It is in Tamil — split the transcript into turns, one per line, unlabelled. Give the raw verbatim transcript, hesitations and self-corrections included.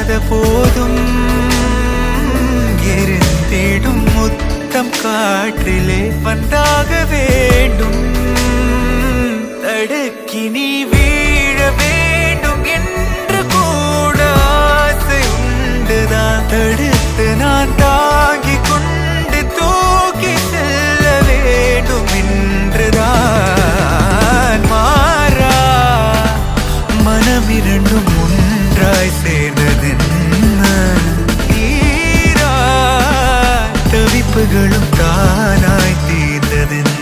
போதும் எரிந்திடும் முத்தம் காற்றிலே வந்தாக வேண்டும். தடுக்கி நீ வீழ வேண்டும் என்று கூட ஆசை உண்டுதான். தடுத்து நான் தாங்கிக் கொண்டு தூக்கி செல்ல வேண்டும் என்றுதான். மாறா மனம் இரண்டும் ஒன்றாய் சேர்ந்ததென்ன, தவிப்புகளும் தானாய் தீர்ந்ததென்ன.